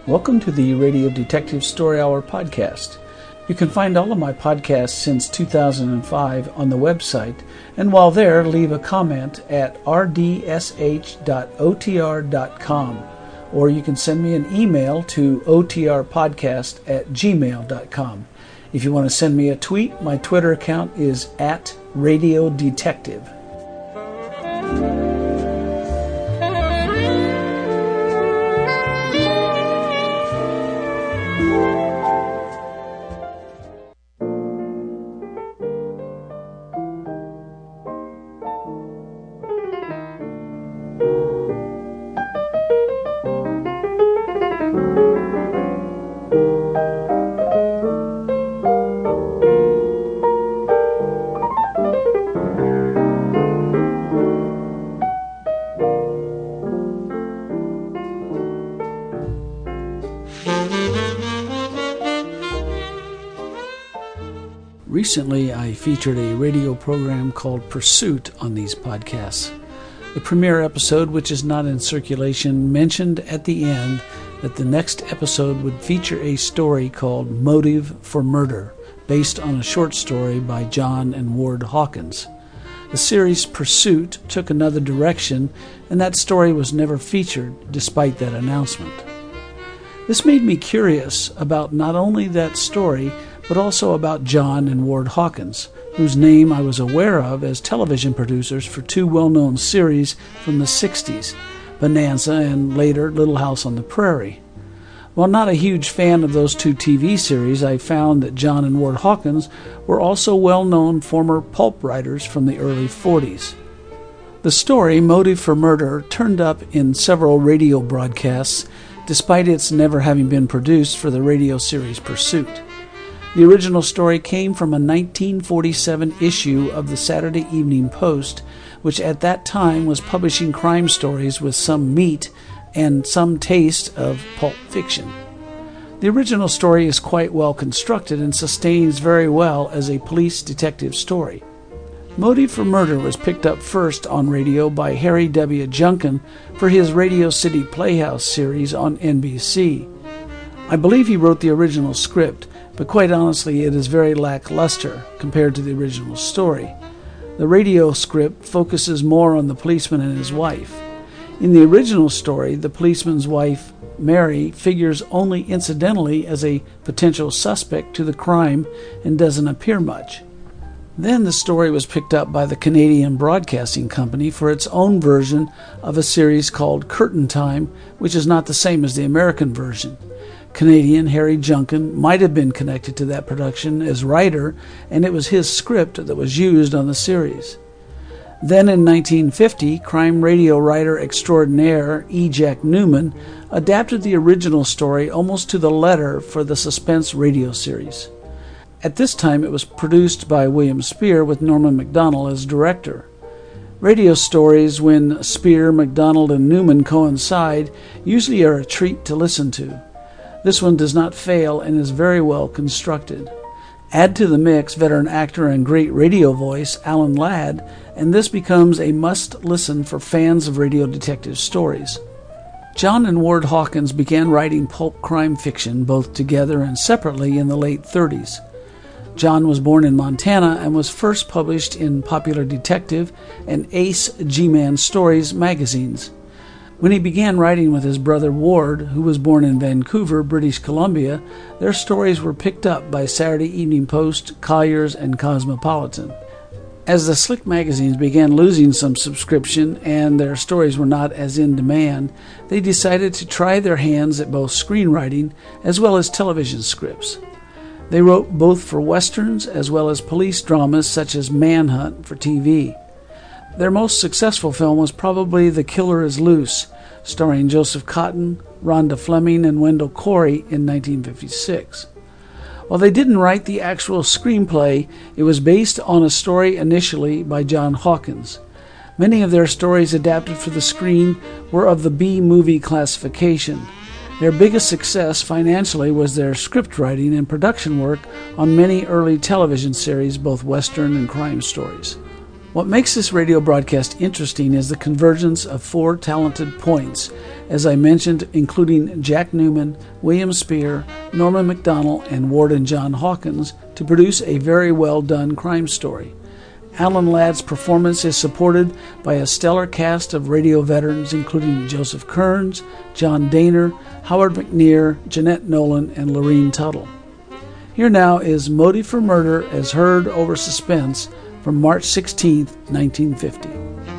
Welcome to the Radio Detective Story Hour podcast. You can find all of my podcasts since 2005 on the website, and while there, leave a comment at rdsh.otr.com, or you can send me an email to otrpodcast@gmail.com. If you want to send me a tweet, my Twitter account is @RadioDetective. Recently, I featured a radio program called Pursuit on these podcasts. The premiere episode, which is not in circulation, mentioned at the end that the next episode would feature a story called Motive for Murder, based on a short story by John and Ward Hawkins. The series Pursuit took another direction, and that story was never featured, despite that announcement. This made me curious about not only that story, but also about John and Ward Hawkins, whose name I was aware of as television producers for two well-known series from the 60s, Bonanza and later Little House on the Prairie. While not a huge fan of those two TV series, I found that John and Ward Hawkins were also well-known former pulp writers from the early 40s. The story, Motive for Murder, turned up in several radio broadcasts, despite its never having been produced for the radio series Pursuit. The original story came from a 1947 issue of the Saturday Evening Post, which at that time was publishing crime stories with some meat and some taste of pulp fiction. The original story is quite well constructed and sustains very well as a police detective story. Motive for Murder was picked up first on radio by Harry W. Junkin for his Radio City Playhouse series on NBC. I believe he wrote the original script, but quite honestly it is very lackluster compared to the original story. The radio script focuses more on the policeman and his wife. In the original story, the policeman's wife, Mary, figures only incidentally as a potential suspect to the crime and doesn't appear much. Then the story was picked up by the Canadian Broadcasting Company for its own version of a series called Curtain Time, which is not the same as the American version. Canadian Harry Junkin might have been connected to that production as writer, and it was his script that was used on the series. Then in 1950, crime radio writer extraordinaire E. Jack Newman adapted the original story almost to the letter for the suspense radio series. At this time, it was produced by William Spier with Norman Macdonald as director. Radio stories, when Spier, Macdonald, and Newman coincide, usually are a treat to listen to. This one does not fail and is very well constructed. Add to the mix veteran actor and great radio voice Alan Ladd, and this becomes a must-listen for fans of radio detective stories. John and Ward Hawkins began writing pulp crime fiction both together and separately in the late 30s. John was born in Montana and was first published in Popular Detective and Ace G-Man Stories magazines. When he began writing with his brother Ward, who was born in Vancouver, British Columbia, their stories were picked up by Saturday Evening Post, Collier's, and Cosmopolitan. As the Slick magazines began losing some subscription and their stories were not as in demand, they decided to try their hands at both screenwriting as well as television scripts. They wrote both for westerns as well as police dramas such as Manhunt for TV. Their most successful film was probably The Killer is Loose, starring Joseph Cotten, Rhonda Fleming, and Wendell Corey in 1956. While they didn't write the actual screenplay, it was based on a story initially by John Hawkins. Many of their stories adapted for the screen were of the B-movie classification. Their biggest success financially was their script writing and production work on many early television series, both Western and crime stories. What makes this radio broadcast interesting is the convergence of four talented points, as I mentioned, including Jack Newman, William Spear, Norman MacDonald, and Warden John Hawkins, to produce a very well-done crime story. Alan Ladd's performance is supported by a stellar cast of radio veterans, including Joseph Kearns, John Daner, Howard McNear, Jeanette Nolan, and Lorene Tuttle. Here now is Motive for Murder as heard over suspense from March 16, 1950.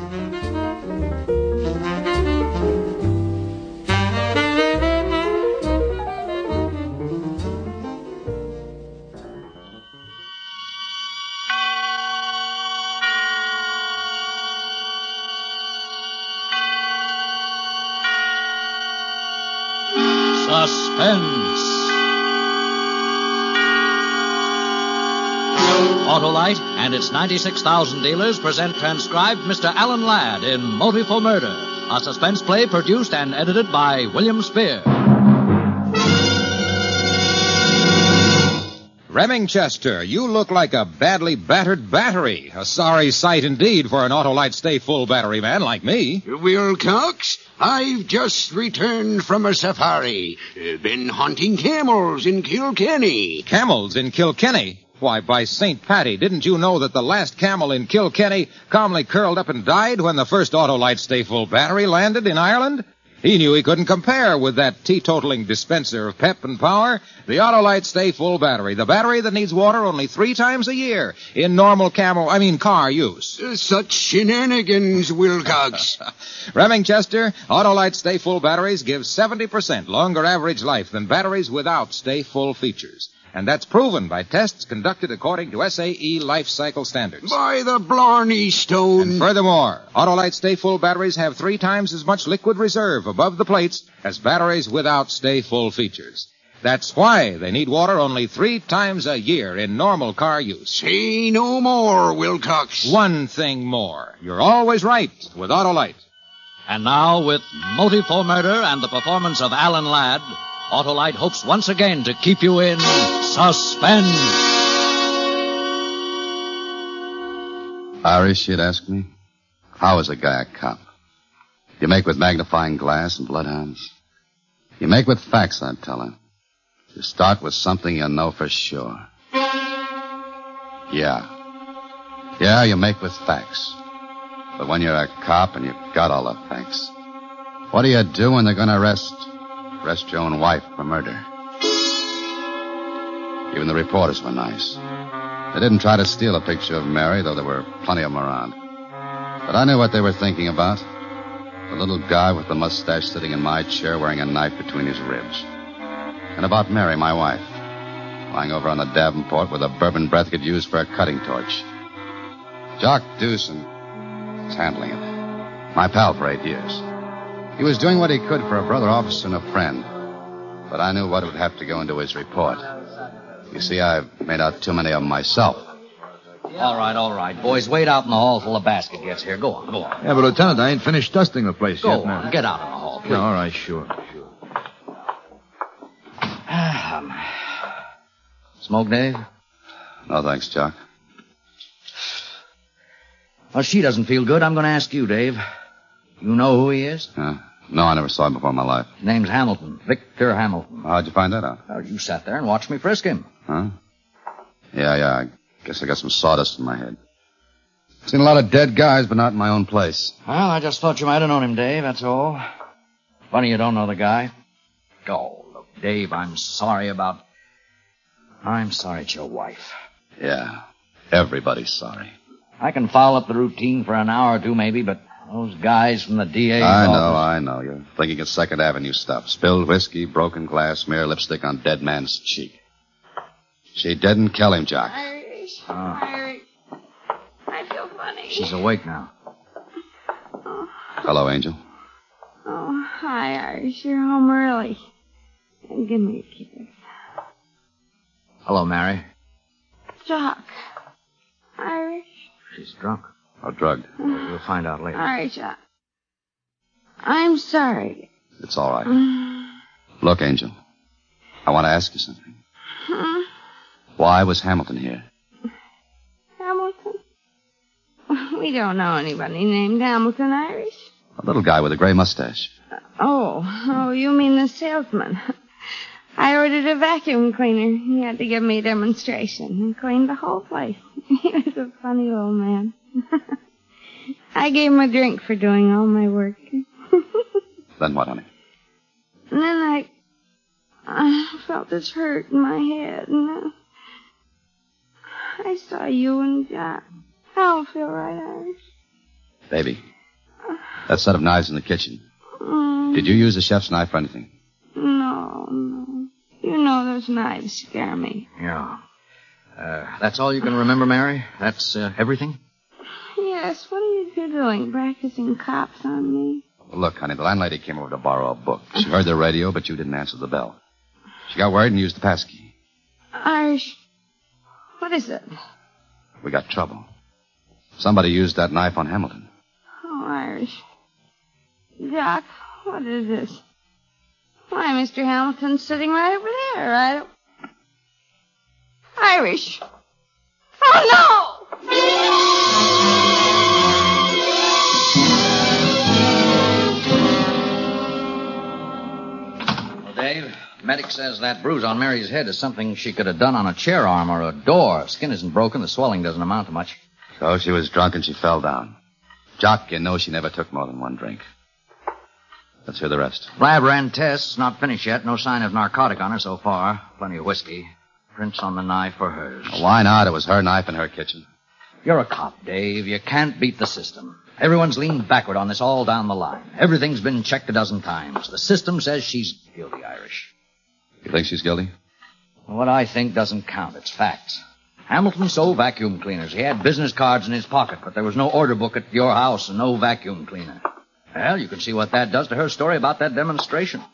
Suspense. Autolite and its 96,000 dealers present transcribed Mr. Alan Ladd in Motive for Murder, a suspense play produced and edited by William Spear. Remingchester, you look like a badly battered battery. A sorry sight indeed for an Autolite Stay Full battery man like me. Wilcox, I've just returned from a safari. Been hunting camels in Kilkenny. Camels in Kilkenny? Why, by St. Paddy, didn't you know that the last camel in Kilkenny calmly curled up and died when the first Autolite Stay Full battery landed in Ireland? He knew he couldn't compare with that teetotaling dispenser of pep and power, the Autolite Stay Full battery, the battery that needs water only 3 times a year in normal car use. Such shenanigans, Wilcox. Remingchester, Autolite Stay Full batteries give 70% longer average life than batteries without Stay Full features. And that's proven by tests conducted according to SAE life cycle standards. By the Blarney Stone. And furthermore, Autolite Stay Full batteries have 3 times as much liquid reserve above the plates as batteries without Stay Full features. That's why they need water only 3 times a year in normal car use. Say no more, Wilcox. One thing more. You're always right with Autolite. And now, with Motive for Murder and the performance of Alan Ladd, Autolite hopes once again to keep you in suspense. Irish, you'd ask me? How is a guy a cop? You make with magnifying glass and bloodhounds. You make with facts, I'd tell him. You start with something you know for sure. Yeah, you make with facts. But when you're a cop and you've got all the facts, what do you do when they're going to arrest your own wife for murder? Even the reporters were nice. They didn't try to steal a picture of Mary, though there were plenty of them around. But I knew what they were thinking about. The little guy with the mustache sitting in my chair wearing a knife between his ribs. And about Mary, my wife, lying over on the Davenport with a bourbon breath could use for a cutting torch. Jock Dewson was handling it. My pal for 8 years. He was doing what he could for a brother officer and a friend. But I knew what would have to go into his report. You see, I've made out too many of them myself. All right. Boys, wait out in the hall till the basket gets here. Go on. Yeah, but, Lieutenant, I ain't finished dusting the place Go yet, man. on. Get out in the hall, please. Yeah, all right, sure. Smoke, Dave? No, thanks, Jock. Well, she doesn't feel good. I'm going to ask you, Dave. You know who he is? No, I never saw him before in my life. His name's Hamilton. Victor Hamilton. How'd you find that out? Well, you sat there and watched me frisk him. Huh? Yeah. I guess I got some sawdust in my head. Seen a lot of dead guys, but not in my own place. Well, I just thought you might have known him, Dave, that's all. Funny you don't know the guy. Oh, look, Dave, I'm sorry it's your wife. Yeah, everybody's sorry. I can foul up the routine for an hour or two, maybe, but those guys from the DA's I know. You're thinking of Second Avenue stuff. Spilled whiskey, broken glass, smear lipstick on dead man's cheek. She didn't kill him, Jock. Irish. Oh. Irish. I feel funny. She's awake now. Oh. Hello, Angel. Oh, hi, Irish. You're home early. Give me a kiss. Hello, Mary. Jock. Irish. She's drunk. Or drugged. We'll find out later. Irish, I'm sorry. It's all right. Look, Angel, I want to ask you something. Huh? Why was Hamilton here? Hamilton? We don't know anybody named Hamilton, Irish. A little guy with a gray mustache. Oh, you mean the salesman. I ordered a vacuum cleaner. He had to give me a demonstration and cleaned the whole place. He was a funny old man. I gave him a drink for doing all my work. Then what, honey? And then I felt this hurt in my head, and I saw you and Jack. I don't feel right, Irish. Baby, that set of knives in the kitchen. Did you use the chef's knife for anything? No. You know those knives scare me. Yeah. That's all you can remember, Mary? That's everything? Yes, what are you doing, practicing cops on me? Well, look, honey, the landlady came over to borrow a book. She heard the radio, but you didn't answer the bell. She got worried and used the passkey. Irish, what is it? We got trouble. Somebody used that knife on Hamilton. Oh, Irish. Doc, what is this? Why, Mr. Hamilton's sitting right over there. Irish. Oh, no! Well, Dave, medic says that bruise on Mary's head is something she could have done on a chair arm or a door. Skin isn't broken. The swelling doesn't amount to much. So she was drunk and she fell down. Jock, you know she never took more than one drink. Let's hear the rest. Lab ran tests. Not finished yet. No sign of narcotic on her so far. Plenty of whiskey. Prints on the knife for hers. Well, why not? It was her knife in her kitchen. You're a cop, Dave. You can't beat the system. Everyone's leaned backward on this all down the line. Everything's been checked a dozen times. The system says she's guilty, Irish. You think she's guilty? What I think doesn't count. It's facts. Hamilton sold vacuum cleaners. He had business cards in his pocket, but there was no order book at your house and no vacuum cleaner. Well, you can see what that does to her story about that demonstration.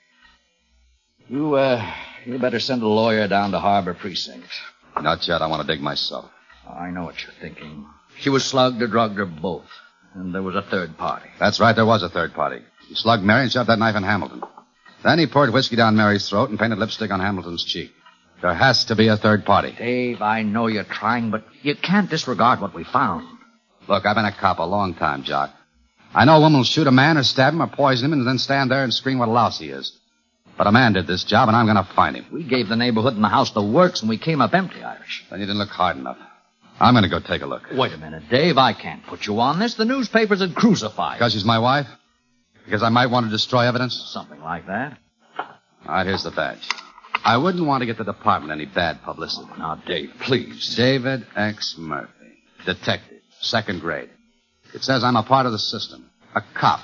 You better send a lawyer down to Harbor Precinct. Not yet. I want to dig myself. I know what you're thinking. She was slugged or drugged or both. And there was a third party. That's right, there was a third party. He slugged Mary and shoved that knife in Hamilton. Then he poured whiskey down Mary's throat and painted lipstick on Hamilton's cheek. There has to be a third party. Dave, I know you're trying, but you can't disregard what we found. Look, I've been a cop a long time, Jock. I know a woman will shoot a man or stab him or poison him and then stand there and scream what a louse he is. But a man did this job, and I'm going to find him. We gave the neighborhood and the house the works, and we came up empty, Irish. Then you didn't look hard enough. I'm going to go take a look. Wait a minute, Dave. I can't put you on this. The newspapers would crucify you. Because she's my wife? Because I might want to destroy evidence? Something like that. All right, here's the badge. I wouldn't want to get the department any bad publicity. Now, Dave, please. David X. Murphy. Detective. 2nd grade. It says I'm a part of the system. A cop.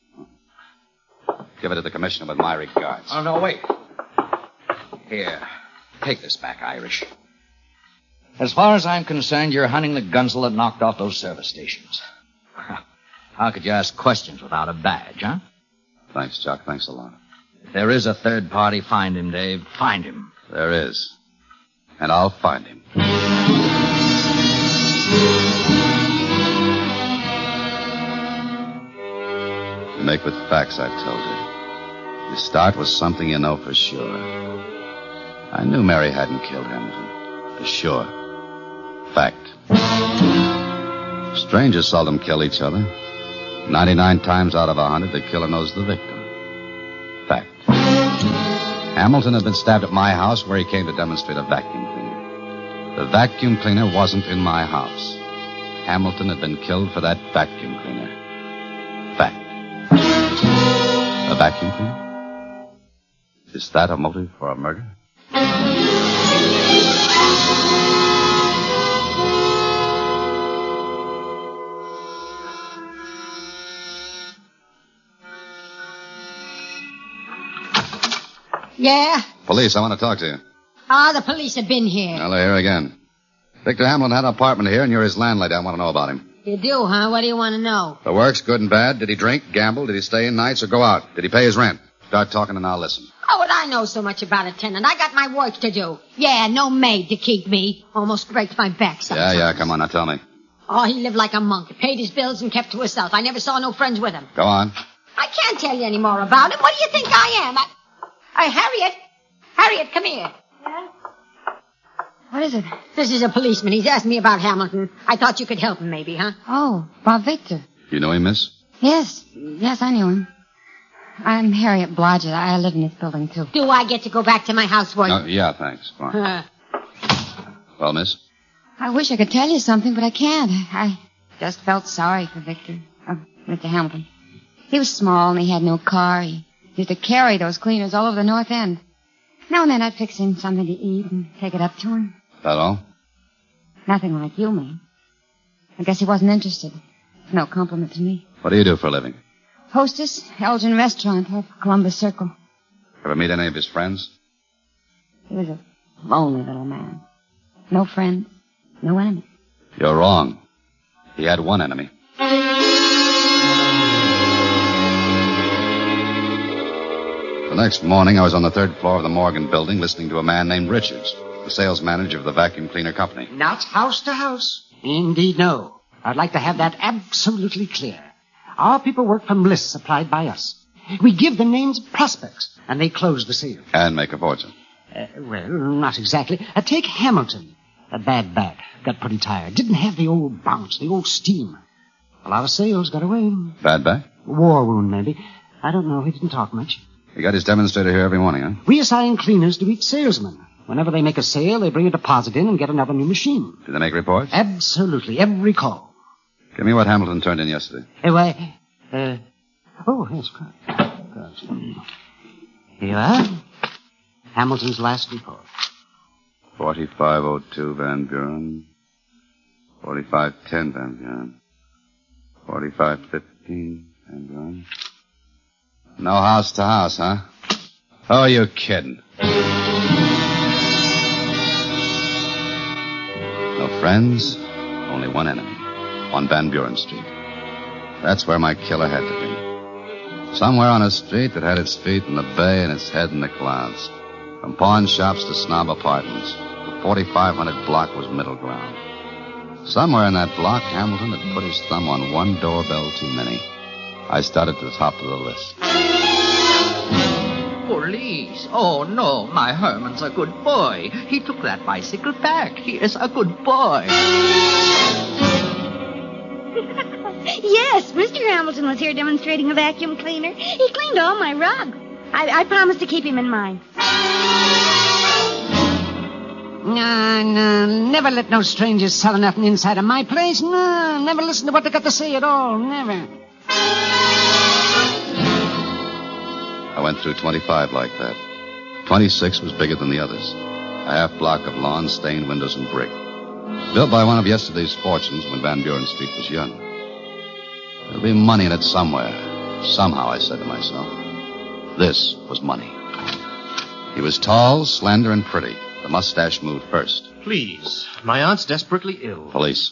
Give it to the commissioner with my regards. Oh, no, wait. Here. Take this back, Irish. As far as I'm concerned, you're hunting the gunsel that knocked off those service stations. How could you ask questions without a badge, huh? Thanks, Jock. Thanks a lot. If there is a third party, find him, Dave. Find him. There is. And I'll find him. You make with facts, I told you. You start with something you know for sure. I knew Mary hadn't killed Hamilton. For sure. Fact. Strangers seldom kill each other. 99 times out of 100, the killer knows the victim. Fact. Hamilton had been stabbed at my house where he came to demonstrate a vacuum cleaner. The vacuum cleaner wasn't in my house. Hamilton had been killed for that vacuum cleaner. Fact. A vacuum cleaner? Is that a motive for a murder? Yeah? Police, I want to talk to you. The police have been here. Well, they're here again. Victor Hamilton had an apartment here, and you're his landlady. I want to know about him. You do, huh? What do you want to know? The works, good and bad. Did he drink, gamble? Did he stay in nights or go out? Did he pay his rent? Start talking and I'll listen. How would I know so much about a tenant? I got my work to do. Yeah, no maid to keep me. Almost breaks my back sometimes. Yeah, come on, now tell me. Oh, he lived like a monk. Paid his bills and kept to himself. I never saw no friends with him. Go on. I can't tell you any more about him. What do you think I am? Harriet. Harriet, come here. Yeah? What is it? This is a policeman. He's asked me about Hamilton. I thought you could help him, maybe, huh? Oh, about Victor. You know him, miss? Yes, I knew him. I'm Harriet Blodgett. I live in this building, too. Do I get to go back to my housework? Yeah, thanks. Go on. Well, miss? I wish I could tell you something, but I can't. I just felt sorry for Victor. Mr. Hamilton. He was small and he had no car. He used to carry those cleaners all over the North End. Now and then I'd fix him something to eat and take it up to him. That all? Nothing like you, man. I guess he wasn't interested. No compliment to me. What do you do for a living? Hostess, Elgin Restaurant off Columbus Circle. Ever meet any of his friends? He was a lonely little man. No friends, no enemies. You're wrong. He had one enemy. The next morning, I was on the third floor of the Morgan building listening to a man named Richards, the sales manager of the vacuum cleaner company. Not house to house. Indeed, no. I'd like to have that absolutely clear. Our people work from lists supplied by us. We give them names of prospects, and they close the sale. And make a fortune. Well, not exactly. Take Hamilton. A bad back. Got pretty tired. Didn't have the old bounce, the old steam. A lot of sales got away. Bad back? War wound, maybe. I don't know. He didn't talk much. He got his demonstrator here every morning, huh? We assign cleaners to each salesman. Whenever they make a sale, they bring a deposit in and get another new machine. Do they make reports? Absolutely. Every call. Give me what Hamilton turned in yesterday. Oh, yes, correct. Here you are. Hamilton's last report. 4502 Van Buren. 4510 Van Buren. 4515 Van Buren. No house to house, huh? Oh, you're kidding. No friends, only one enemy. On Van Buren Street. That's where my killer had to be. Somewhere on a street that had its feet in the bay and its head in the clouds. From pawn shops to snob apartments, the 4500 block was middle ground. Somewhere in that block, Hamilton had put his thumb on one doorbell too many. I started to the top of the list. Police. Oh, no, my Herman's a good boy. He took that bicycle back. He is a good boy. Yes, Mr. Hamilton was here demonstrating a vacuum cleaner. He cleaned all my rugs. I promised to keep him in mind. No, never let no strangers sell nothing inside of my place. No, never listen to what they got to say at all. Never. I went through 25 like that. 26 was bigger than the others. A half block of lawn, stained windows, and brick. Built by one of yesterday's fortunes when Van Buren Street was young. There'll be money in it somewhere. Somehow, I said to myself. This was money. He was tall, slender, and pretty. The mustache moved first. Please. My aunt's desperately ill. Police.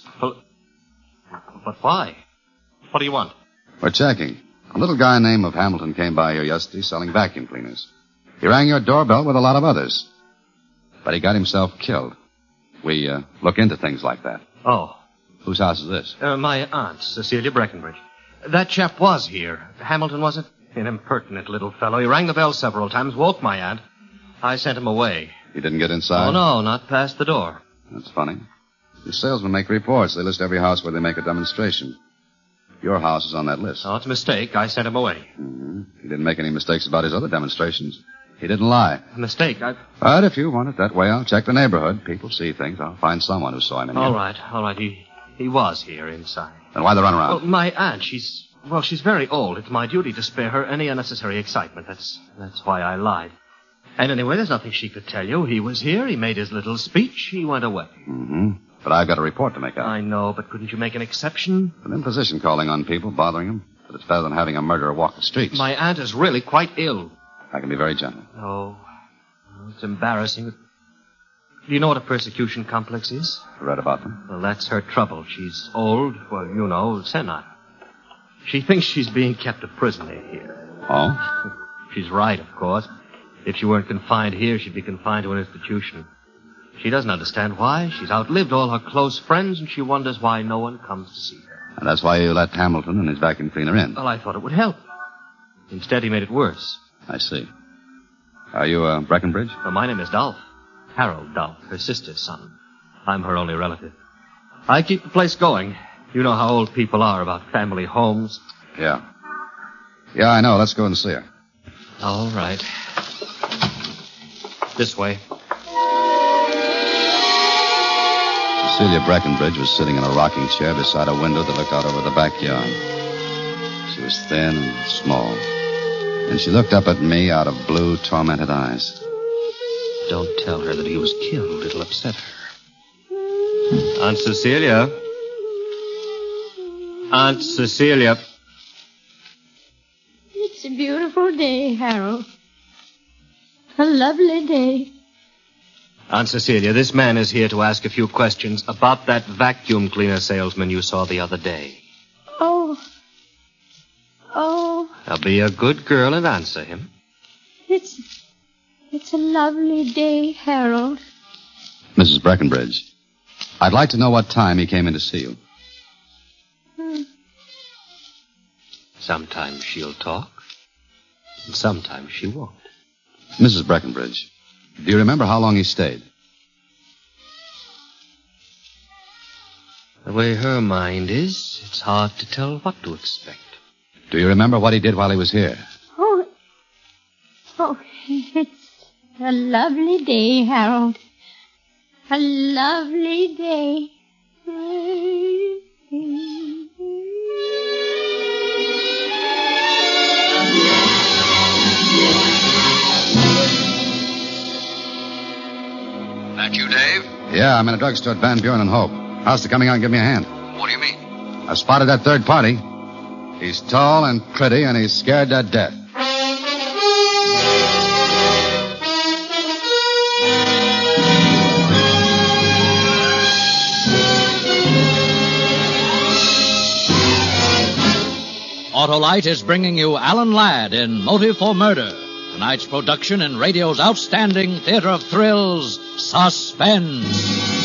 But why? What do you want? We're checking. A little guy named Hamilton came by here yesterday selling vacuum cleaners. He rang your doorbell with a lot of others. But he got himself killed. We look into things like that. Oh. Whose house is this? My aunt, Cecilia Breckenbridge. That chap was here. Hamilton, was it? An impertinent little fellow. He rang the bell several times, woke my aunt. I sent him away. He didn't get inside? Oh, no, not past the door. That's funny. The salesmen make reports. They list every house where they make a demonstration. Your house is on that list. Oh, it's a mistake. I sent him away. Mm-hmm. He didn't make any mistakes about his other demonstrations. He didn't lie. A mistake? But if you want it that way, I'll check the neighborhood. People see things. I'll find someone who saw him in here. All right. He was here inside. Then why the runaround? Well, my aunt, she's very old. It's my duty to spare her any unnecessary excitement. That's why I lied. And anyway, there's nothing she could tell you. He was here. He made his little speech. He went away. Mm-hmm. But I've got a report to make out. I know, but couldn't you make an exception? An imposition calling on people, bothering them. But it's better than having a murderer walk the streets. My aunt is really quite ill. I can be very gentle. Oh, it's embarrassing. Do you know what a persecution complex is? I read about them. Well, that's her trouble. She's old. Well, you know, senile. She thinks she's being kept a prisoner here. Oh? She's right, of course. If she weren't confined here, she'd be confined to an institution. She doesn't understand why. She's outlived all her close friends, and she wonders why no one comes to see her. And that's why you let Hamilton and his vacuum cleaner in. Well, I thought it would help. Instead, he made it worse. I see. Are you, Breckenbridge? Well, my name is Dolph. Harold Dolph, her sister's son. I'm her only relative. I keep the place going. You know how old people are about family homes. Yeah. Yeah, I know. Let's go and see her. All right. This way. Cecilia Breckenbridge was sitting in a rocking chair beside a window that looked out over the backyard. She was thin and small, and she looked up at me out of blue, tormented eyes. Don't tell her that he was killed. It'll upset her. Aunt Cecilia. Aunt Cecilia. It's a beautiful day, Harold. A lovely day. Aunt Cecilia, this man is here to ask a few questions about that vacuum cleaner salesman you saw the other day. Oh. Now be a good girl and answer him. It's a lovely day, Harold. Mrs. Breckenbridge, I'd like to know what time he came in to see you. Sometimes she'll talk, and sometimes she won't. Mrs. Breckenbridge, do you remember how long he stayed? The way her mind is, it's hard to tell what to expect. Do you remember what he did while he was here? Oh, it's a lovely day, Harold. A lovely day. That you, Dave? Yeah, I'm in a drugstore at Van Buren and Hope. How's the coming out and give me a hand? What do you mean? I've spotted that third party. He's tall and pretty, and he's scared to death. Autolite is bringing you Alan Ladd in Motive for Murder. Tonight's production in radio's outstanding theater of thrills, Suspense.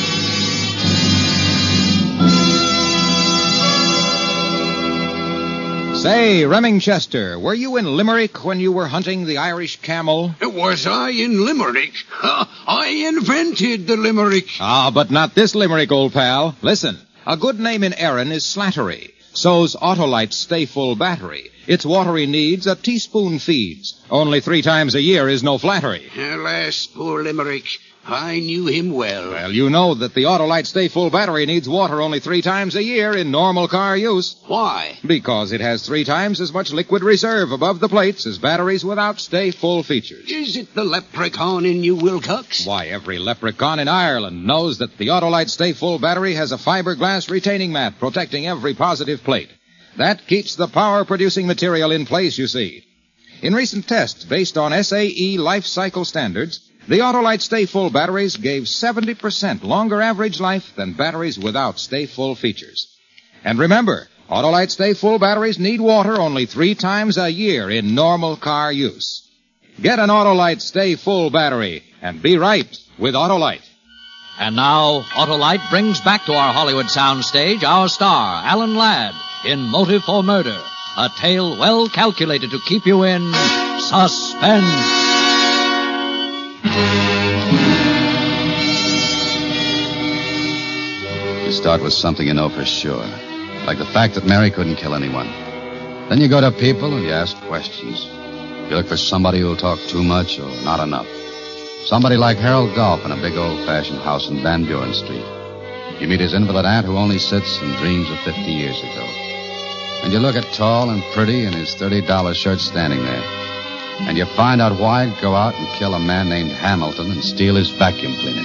Say, Remingchester, were you in Limerick when you were hunting the Irish camel? Was I in Limerick? I invented the Limerick. But not this Limerick, old pal. Listen, a good name in Erin is Slattery. So's Autolite Stay Full Battery. Its watery needs a teaspoon feeds. Only 3 times a year is no flattery. Alas, poor Limerick. I knew him well. Well, you know that the Autolite Stay Full Battery needs water only 3 times a year in normal car use. Why? Because it has 3 times as much liquid reserve above the plates as batteries without Stay Full features. Is it the leprechaun in New Wilcox? Why, every leprechaun in Ireland knows that the Autolite Stay Full Battery has a fiberglass retaining mat protecting every positive plate. That keeps the power-producing material in place, you see. In recent tests based on SAE life cycle standards, the Autolite Stay Full batteries gave 70% longer average life than batteries without Stay Full features. And remember, Autolite Stay Full batteries need water only 3 times a year in normal car use. Get an Autolite Stay Full battery and be right with Autolite. And now, Autolite brings back to our Hollywood soundstage our star, Alan Ladd, in Motive for Murder, a tale well calculated to keep you in suspense. You start with something you know for sure, like the fact that Mary couldn't kill anyone. Then you go to people and you ask questions. You look for somebody who'll talk too much or not enough. Somebody like Harold Golf in a big old-fashioned house in Van Buren Street. You meet his invalid aunt who only sits and dreams of 50 years ago. And you look at tall and pretty in his $30 shirt standing there. And you find out why he'd go out and kill a man named Hamilton and steal his vacuum cleaner.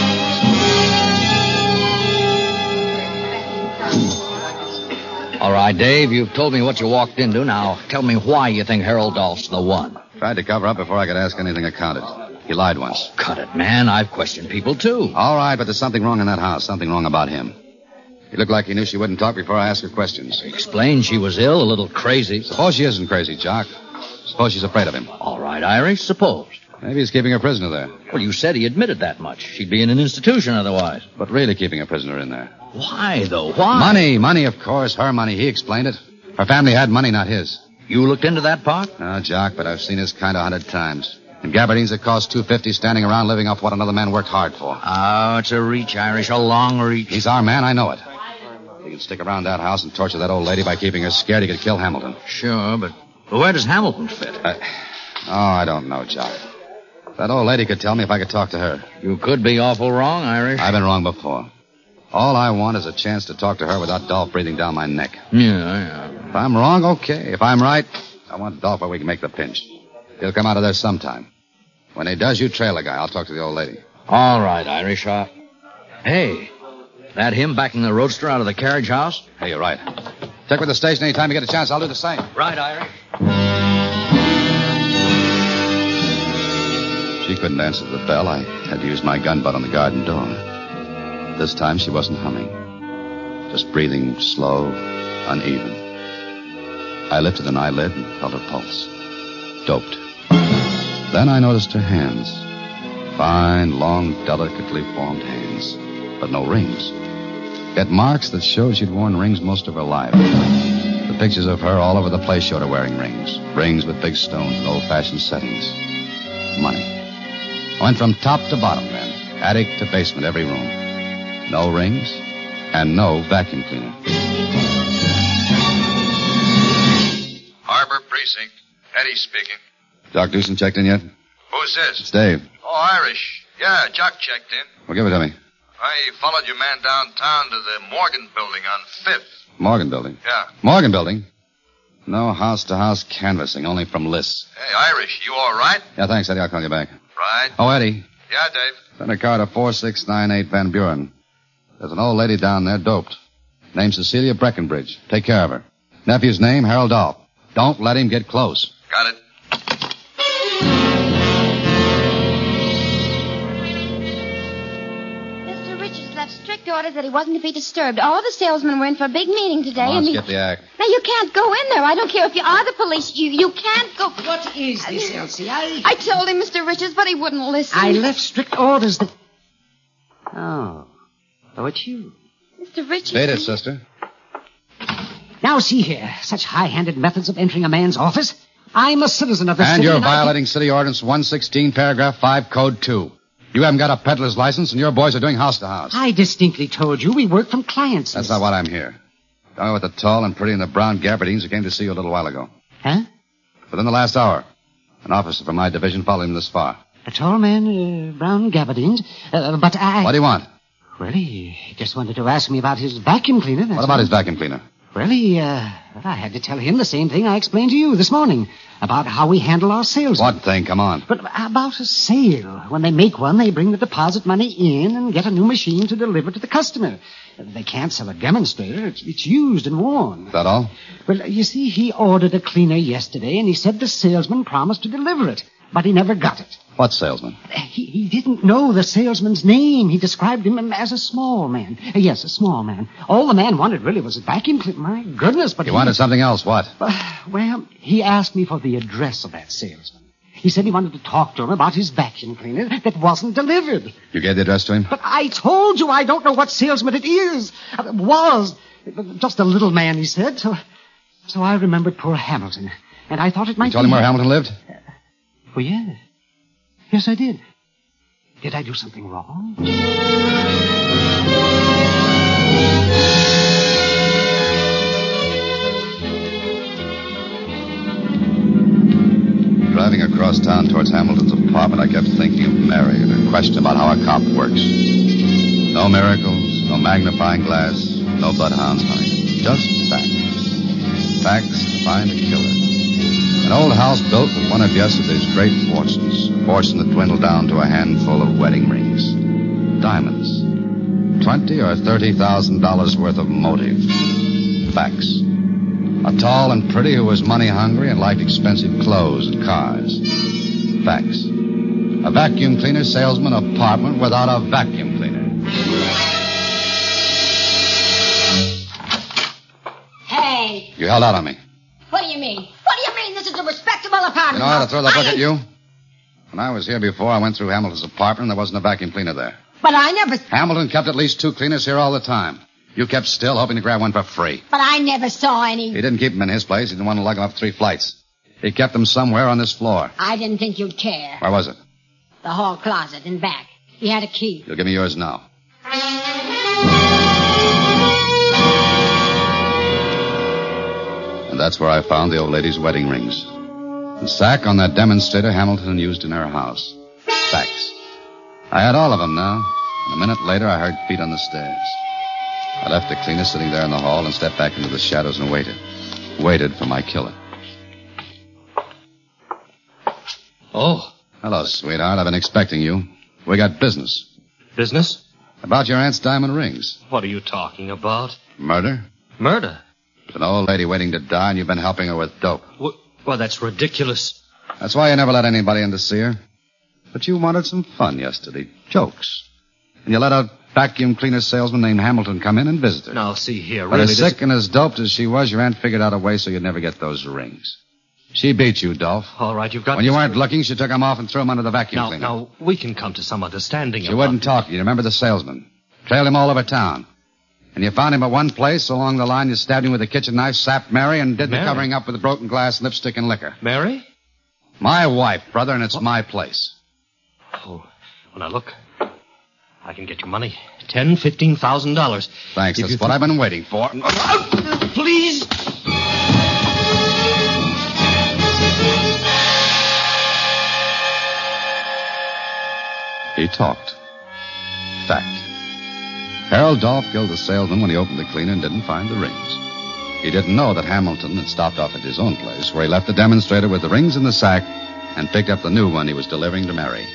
All right, Dave, you've told me what you walked into. Now, tell me why you think Harold Dolph's the one. Tried to cover up before I could ask anything accounted. He lied once. Oh, cut it, man. I've questioned people, too. All right, but there's something wrong in that house. Something wrong about him. He looked like he knew she wouldn't talk before I asked her questions. Explained she was ill, a little crazy. Suppose she isn't crazy, Jock. Suppose she's afraid of him. All right, Irish, suppose. Maybe he's keeping her prisoner there. Well, you said he admitted that much. She'd be in an institution otherwise. But really keeping a prisoner in there. Why, though? Why? Money, of course. Her money. He explained it. Her family had money, not his. You looked into that part? No, Jock, but I've seen his kind 100 times. In gabardines that cost $250 standing around living off what another man worked hard for. Oh, it's a reach, Irish, a long reach. He's our man, I know it. He can stick around that house and torture that old lady by keeping her scared he could kill Hamilton. Sure, but where does Hamilton fit? Oh, I don't know, Jock. That old lady could tell me if I could talk to her. You could be awful wrong, Irish. I've been wrong before. All I want is a chance to talk to her without Dolph breathing down my neck. Yeah. If I'm wrong, okay. If I'm right, I want Dolph where we can make the pinch. He'll come out of there sometime. When he does, you trail the guy. I'll talk to the old lady. All right, Irish. Hey, that him backing the roadster out of the carriage house? Hey, you're right. Check with the station anytime you get a chance. I'll do the same. Right, Irish. She couldn't answer the bell. I had to use my gun butt on the garden door. This time she wasn't humming. Just breathing slow, uneven. I lifted an eyelid and felt her pulse. Doped. Then I noticed her hands. Fine, long, delicately formed hands. But no rings. Yet marks that showed she'd worn rings most of her life. The pictures of her all over the place showed her wearing rings. Rings with big stones and old-fashioned settings. Money. I went from top to bottom then. Attic to basement, every room. No rings and no vacuum cleaner. Harbor Precinct. Eddie speaking. Doc Dewson checked in yet? Who's this? It's Dave. Oh, Irish. Yeah, Jock checked in. Well, give it to me. I followed your man downtown to the Morgan building on 5th. Morgan building? Yeah. Morgan building? No house-to-house canvassing, only from lists. Hey, Irish, you all right? Yeah, thanks, Eddie. I'll call you back. Right. Oh, Eddie. Yeah, Dave. Send a car to 4698 Van Buren. There's an old lady down there, doped. Name's Cecilia Breckenbridge. Take care of her. Nephew's name, Harold Dolph. Don't let him get close. Got it. Mr. Richards left strict orders that he wasn't to be disturbed. All the salesmen were in for a big meeting today. Come on, and skip the act. Now, you can't go in there. I don't care if you are the police. You can't go. What is this, Elsie? I told him, Mr. Richards, but he wouldn't listen. I left strict orders that... Oh, it's you. Mr. Richards. Beat it, sister. Now, see here. Such high-handed methods of entering a man's office. I'm a citizen of this And city. you're violating City Ordinance 116, Paragraph 5, Code 2. You haven't got a peddler's license, and your boys are doing house-to-house. I distinctly told you we work from clients. That's not what I'm here. Tell me what the tall and pretty and the brown gabardines who came to see you a little while ago. Huh? Within the last hour, an officer from my division followed him this far. A tall man, brown gabardines. But I... What do you want? Well, he just wanted to ask me about his vacuum cleaner. What about his vacuum cleaner? Well, I had to tell him the same thing I explained to you this morning about how we handle our sales. What thing? Come on. But about a sale. When they make one, they bring the deposit money in and get a new machine to deliver to the customer. They can't sell a demonstrator. It's used and worn. Is that all? Well, you see, he ordered a cleaner yesterday, and he said the salesman promised to deliver it, but he never got it. What salesman? He didn't know the salesman's name. He described him as a small man. Yes, a small man. All the man wanted really was a vacuum cleaner. My goodness, but he wanted something else. What? Well, he asked me for the address of that salesman. He said he wanted to talk to him about his vacuum cleaner that wasn't delivered. You gave the address to him? But I told you I don't know what salesman it is. Was. Just a little man, he said. So I remembered poor Hamilton. And I thought it might be... You told him where Hamilton lived? Well, yes. Yes, I did. Did I do something wrong? Driving across town towards Hamilton's apartment, I kept thinking of Mary and her question about how a cop works. No miracles, no magnifying glass, no bloodhounds hunting. Just facts. Facts to find a killer. An old house built with one of yesterday's great fortunes. Fortune that dwindled down to a handful of wedding rings. Diamonds. $20,000 or $30,000 worth of motive. Facts. A tall and pretty who was money hungry and liked expensive clothes and cars. Facts. A vacuum cleaner salesman apartment without a vacuum cleaner. Hey, You held out on me. what do you mean? What do you mean this is a respectable apartment? You know how to throw the book at you? When I was here before, I went through Hamilton's apartment and there wasn't a vacuum cleaner there. But I never... Hamilton kept at least 2 cleaners here all the time. You kept still, hoping to grab one for free. But I never saw any... He didn't keep them in his place. He didn't want to lug them up 3 flights. He kept them somewhere on this floor. I didn't think you'd care. Where was it? The hall closet in back. He had a key. You'll give me yours now. And that's where I found the old lady's wedding rings. The sack on that demonstrator Hamilton used in her house. Facts. I had all of them now. And a minute later, I heard feet on the stairs. I left the cleaner sitting there in the hall and stepped back into the shadows and waited. Waited for my killer. Oh. Hello, sweetheart. I've been expecting you. We got business. Business? About your aunt's diamond rings. What are you talking about? Murder? Murder? There's an old lady waiting to die, and you've been helping her with dope. Well, that's ridiculous. That's why you never let anybody in to see her. But you wanted some fun yesterday. Jokes. And you let a vacuum cleaner salesman named Hamilton come in and visit her. Now, see here, But really... as sick and as doped as she was, your aunt figured out a way so you'd never get those rings. She beat you, Dolph. All right, you've got... When you weren't looking, she took them off and threw them under the vacuum cleaner. Now, we can come to some understanding. She wouldn't talk. You remember the salesman. Trailed him all over town. And you found him at one place. Along the line, you stabbed him with a kitchen knife, sapped Mary, and did Mary? the covering up with broken glass, lipstick, and liquor. Mary? My wife, brother, and it's my place. Oh, well, now, look. I can get you money. $10,000, $15,000. Thanks. That's what I've been waiting for. Please. He talked. Fact. Harold Dolph killed the salesman when he opened the cleaner and didn't find the rings. He didn't know that Hamilton had stopped off at his own place, where he left the demonstrator with the rings in the sack and picked up the new one he was delivering to Mary.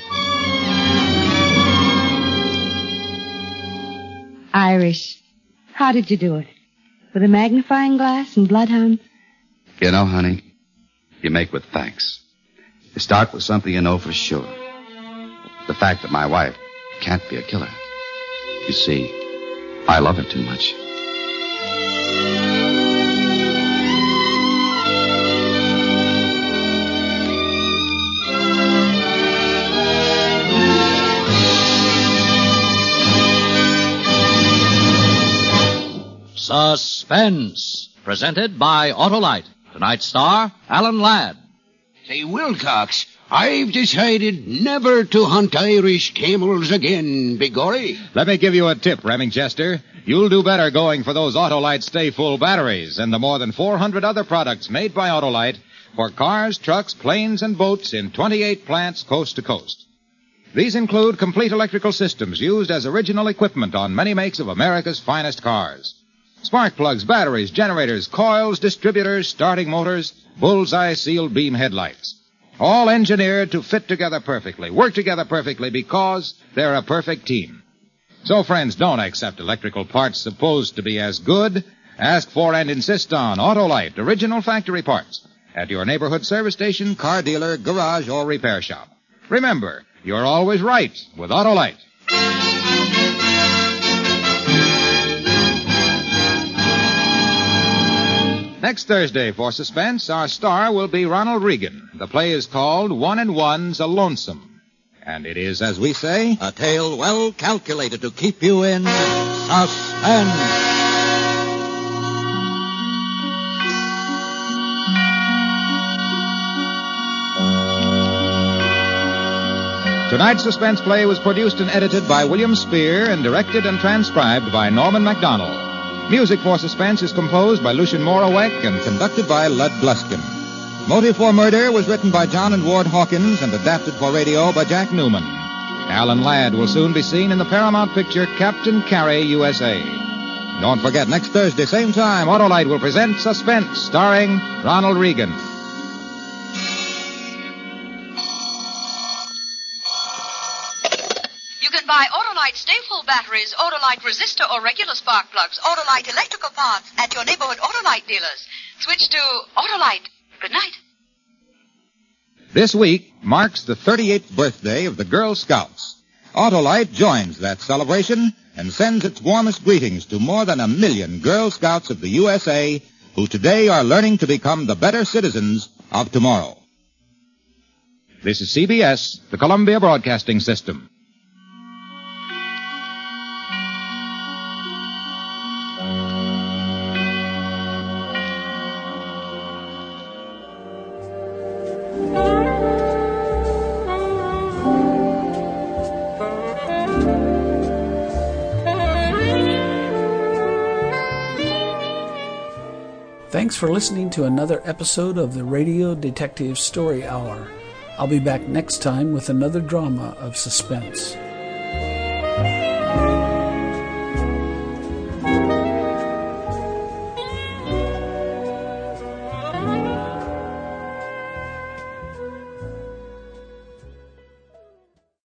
Irish, how did you do it? With a magnifying glass and bloodhounds? You know, honey, you make with facts. You start with something you know for sure. The fact that my wife can't be a killer. You see, I love her too much. Suspense, presented by Autolite. Tonight's star, Alan Ladd. Say, Wilcox, I've decided never to hunt Irish camels again, Biggory. Let me give you a tip, Reming Chester. You'll do better going for those Autolite Stay Full batteries and the more than 400 other products made by Autolite for cars, trucks, planes, and boats in 28 plants coast to coast. These include complete electrical systems used as original equipment on many makes of America's finest cars. Spark plugs, batteries, generators, coils, distributors, starting motors, bullseye sealed beam headlights. All engineered to fit together perfectly, work together perfectly because they're a perfect team. So, friends, don't accept electrical parts supposed to be as good. Ask for and insist on Autolite original factory parts at your neighborhood service station, car dealer, garage, or repair shop. Remember, you're always right with Autolite. Next Thursday for Suspense, our star will be Ronald Reagan. The play is called One and One's a Lonesome. And it is, as we say, a tale well calculated to keep you in suspense. Tonight's suspense play was produced and edited by William Spear and directed and transcribed by Norman MacDonald. Music for Suspense is composed by Lucien Morawek and conducted by Lud Gluskin. Motive for Murder was written by John and Ward Hawkins and adapted for radio by Jack Newman. Alan Ladd will soon be seen in the Paramount picture Captain Carey, USA. Don't forget, next Thursday, same time, Autolite will present Suspense, starring Ronald Reagan. You can buy Autolite Stay Full batteries, Autolite resistor or regular spark plugs, Autolite electrical parts at your neighborhood Autolite dealers. Switch to Autolite. Good night. This week marks the 38th birthday of the Girl Scouts. Autolite joins that celebration and sends its warmest greetings to more than 1 million Girl Scouts of the USA who today are learning to become the better citizens of tomorrow. This is CBS, the Columbia Broadcasting System. Thanks for listening to another episode of the Radio Detective Story Hour. I'll be back next time with another drama of suspense.